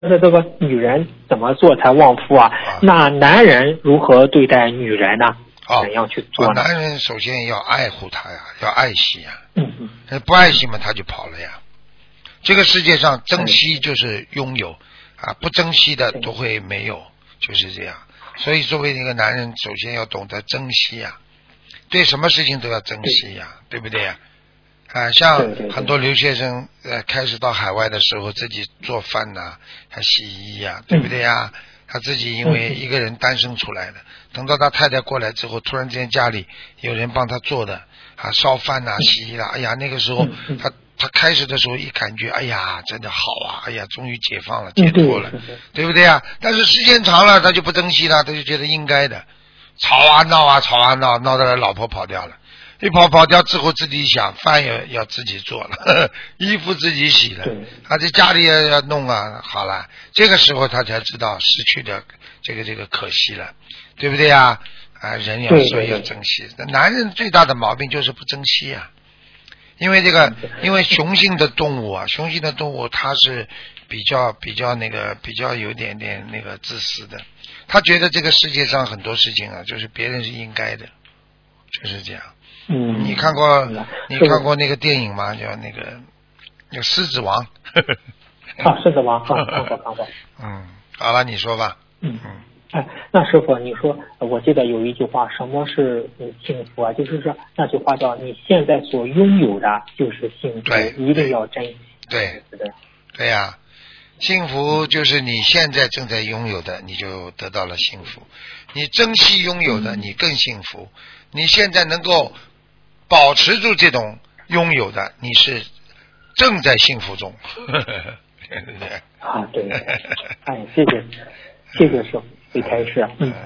这个女人怎么做才旺夫啊？那男人如何对待女人呢？怎样去做呢？ 男人首先要爱护她呀，要爱惜呀。不爱惜嘛，他就跑了呀。这个世界上珍惜就是拥有啊，不珍惜的都会没有，就是这样。所以作为一个男人，首先要懂得珍惜呀，对什么事情都要珍惜呀，对不对呀？像很多留学生开始到海外的时候，自己做饭呐，还洗衣呀，对不对呀？他自己因为一个人单身出来的，等到他太太过来之后，突然之间家里有人帮他做的烧饭呐、洗衣啦，哎呀，那个时候他开始的时候一感觉，哎呀，真的好啊，哎呀，终于解放了，解脱了，对不对呀？但是时间长了，他就不珍惜了，他就觉得应该的，吵啊闹，闹到了老婆跑掉了。一跑掉之后，自己想饭要自己做了，衣服自己洗了，他在家里也要弄啊。好了，这个时候他才知道失去的这个可惜了，对不对呀？人要所以要珍惜。男人最大的毛病就是不珍惜啊，因为雄性的动物它是比较有点那个自私的，他觉得这个世界上很多事情啊，就是别人是应该的，就是这样。你看过那个电影吗？叫那个狮子王。 狮子王看过。 好了，你说吧。 那师傅，你说，我记得有一句话，什么是幸福啊？就是说那句话叫你现在所拥有的就是幸福，一定要珍惜。 对呀，幸福就是你现在正在拥有的，你就得到了幸福。你珍惜拥有的，你更幸福。你现在能够保持住这种拥有的，你是正在幸福中。 对，谢谢师傅，为开示。